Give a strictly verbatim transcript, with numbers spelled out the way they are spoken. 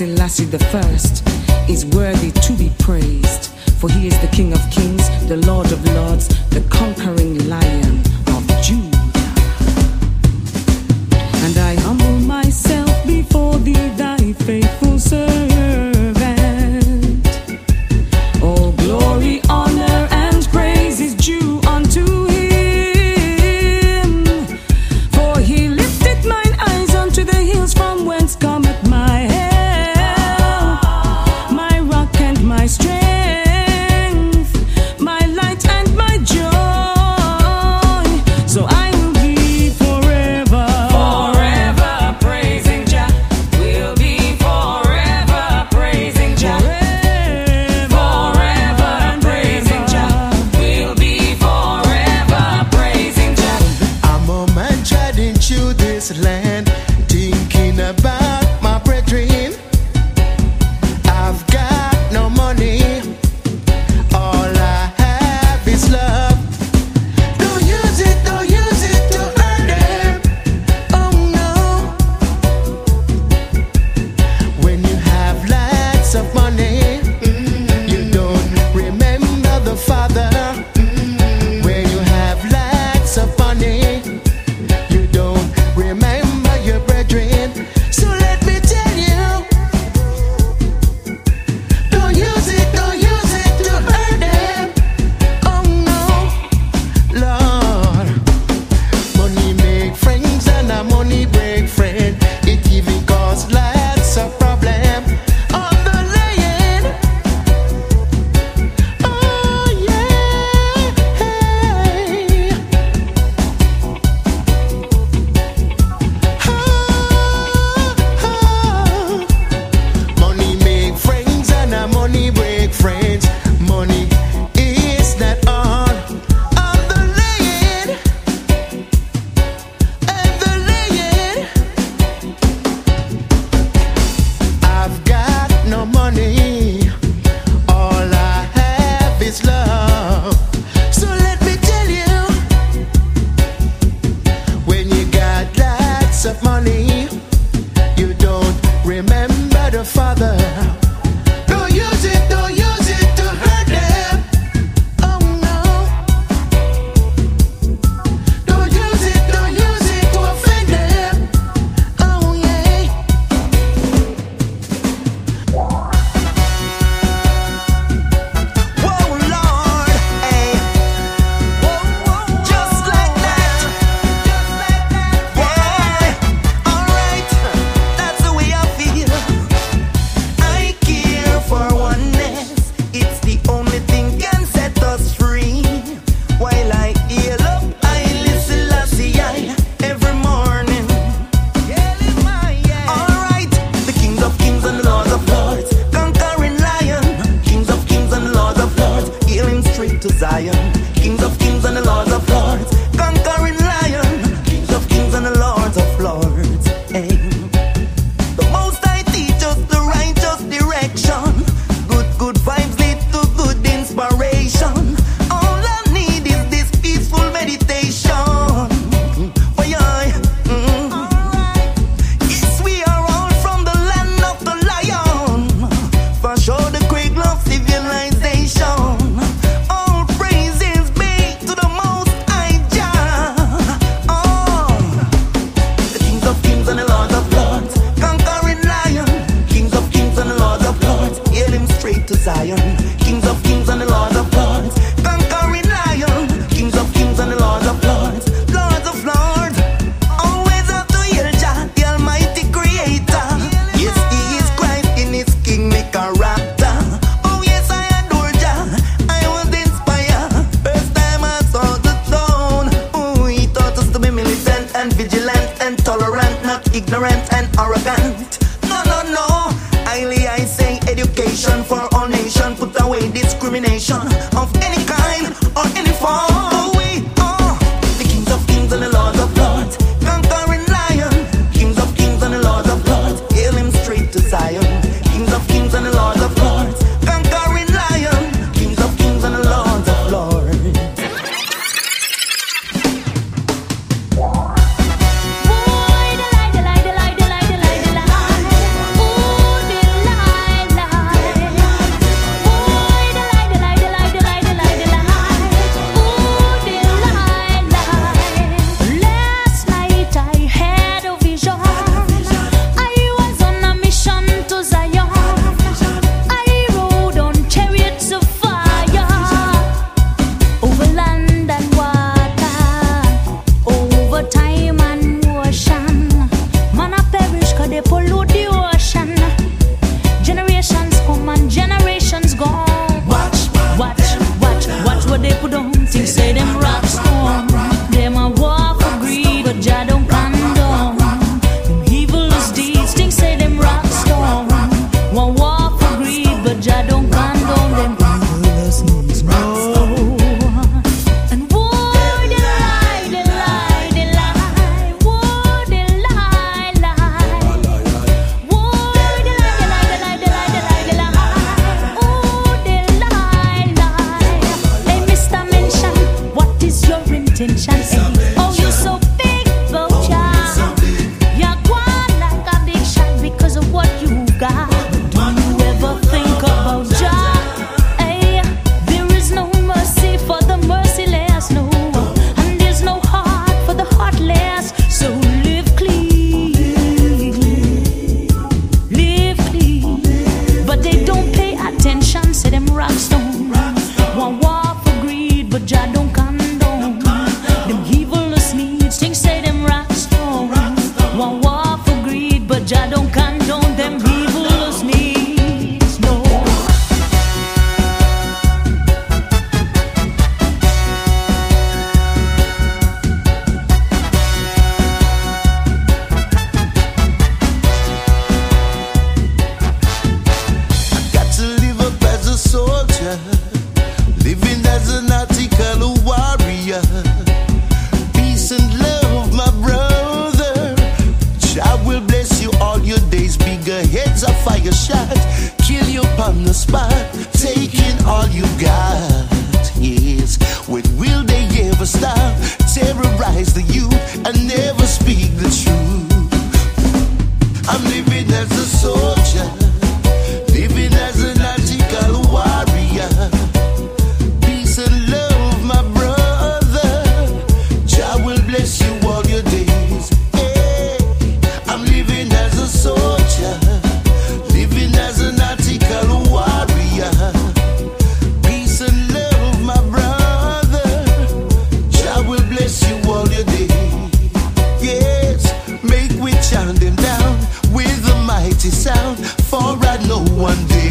Selassie the First is worthy to be praised, for he is the King of Kings, the Lord of Lords, the conquering Lion of Judah. And I humble myself before thee, thy faithful servant. All glory, honor, and praise is due unto him, for he lifted mine eyes unto the hills, from whence cometh my help, my rock and my strength, my light and my joy. So I will be forever, forever praising Jah. We'll be forever praising Jah. Forever praising Jah. We'll be forever praising Jah. I'm a man treading through this land, thinking about my brethren. I've got no money, all I have is love. Don't use it, don't use it to hurt them. Oh no. When you have lots of money, you don't remember the Father. When you have lots of money, you don't remember your brethren. So let me tell you, don't use it, don't use it to hurt them. Oh no, Lord. Money make friends and a money break friend. It even cause lots of problem on the land. Oh yeah. Money make friends and a money break friends. Money is not all on the land. And the land. I've got no money, all I have is love. So let me tell you, when you got lots of money, you don't remember the Father. Don't use it, don't use it to hurt them. Oh no. Don't use it, don't use it to offend them. Oh yeah. Whoa, Lord, hey. Just like that. Yeah. Alright, that's the way I feel. I care for oneness. It's the only thing can set us free. While I heal up, I listen Lassie every morning. Alright, the Kings of Kings and the Lords of Lords, conquering Lion. Kings of Kings and the Lords of Lords, healing straight to Zion. Kings of Kings and the Lords of Lords, conquering Lion. Kings of Kings and the Lords of Lords. Hey. The Most High teach us the righteous direction. Good, good vibes lead to good inspiration. All I need is this peaceful meditation. Why I? Mm. Yes, we are all from the land of the lion. For sure, the great love civilization. All praises be to the Most High Jah. Oh, the Kings of Kings and the Lords of Lords, conquering Lion. Kings of Kings and the Lords of Lords, hail him straight to Zion. Kings of Kings and the Lords of Lords, conquering Lion. Kings of Kings and the Lords of Lords, Lords of Lords. Always have to hail Jah, the Almighty Creator. Yes, He is Christ in His kingly character. Oh yes, I adore Jah, I was inspired. First time I saw the throne. Oh, He taught us to be militant and vigilant and tolerant, not ignorant and arrogant. No, no, no. Highly I say education for all nation. Put away discrimination of any kind or any form. Oh, we are the Kings of Kings and the Lords of Lords, conquering Lion. Kings of Kings and the Lords of Lords, hail him straight to Zion. Kings of Kings and the Lords of Lords, conquering Lion. Kings of Kings and the Lords of Lords. Boy, the light, the light, the light, the light, the light, the light. Ooh, but Jah don't condone them evil's needs, no. I got to live up as a soldier, living as an article warrior. Peace and love, my brother. Jah will bless you all your days. Bigger heads, a fire shot, kill you upon the spot, taking all you got. Yes, when will they ever stop? Terrorize the youth and never speak the truth. I'm living as a soldier, living as an article warrior. Peace and love, my brother. Jah will bless you all your days. Hey, I'm living as a soldier, living as an article warrior. Peace and love, my brother. Jah will bless you all your days. Yes, make we chant them down with a mighty sound, for I know one day